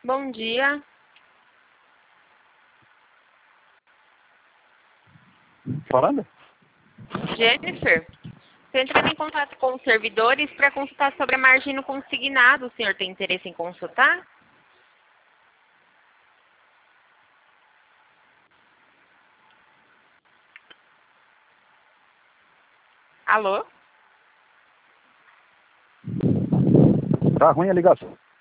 Bom dia. Falando? Jennifer, estou entrando em contato com os servidores para consultar sobre a margem no consignado. O senhor tem interesse em consultar? Alô? Tá ruim a ligação.